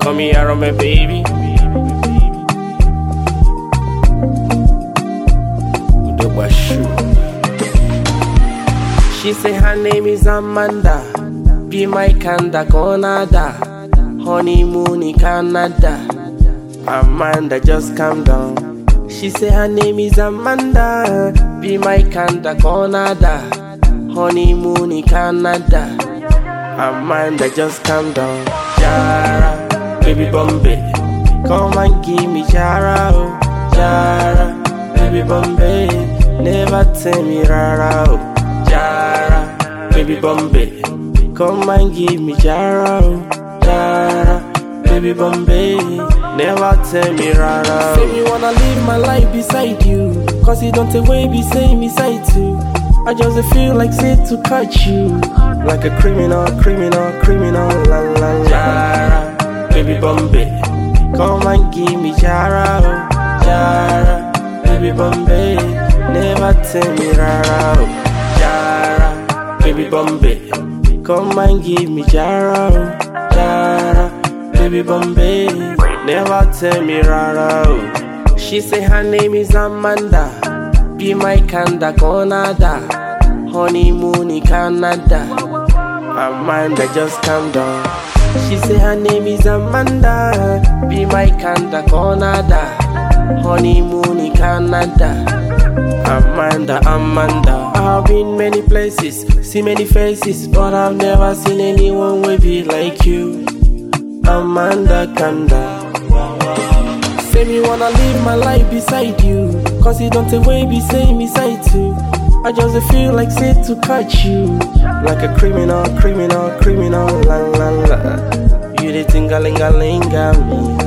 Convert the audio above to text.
Call me around my baby. She say her name is Amanda. Be my kanda Canada. Honeymoon in Canada. Amanda, just calm down. She say her name is Amanda. Be my kanda Canada. Honeymoon in Canada. Amanda, just calm down. Jara, baby Bombay, come and give me Jara, oh. Jara, baby Bombay, never tell me rara, oh. Jara, baby Bombay, come and give me Jara, oh. Jara, baby Bombay, never tell me rara. Say me wanna live my life beside you, cause you don't away be saying me side too. I just feel like say to catch you, like a criminal, criminal, criminal, la la la. Jara, baby Bombay, come and give me Jara, oh. Jara, baby Bombay, never tell me rara, oh. Jara, baby Bombay, come and give me Jara, oh. Jara, baby Bombay, never tell me rara, oh. She say her name is Amanda. Be my kanda Canada. Honeymoon in Canada. Amanda, just calm down. She say her name is Amanda. Be my kanda Canada. Honeymoon in Canada. Amanda, Amanda. I've been many places, see many faces, but I've never seen anyone will be like you. Amanda Kanda. Say me wanna live my life beside you, cause you don't away be saying me side too. I just feel like say to catch you, like a criminal, criminal, criminal, la la la. You the tingalingalinga me.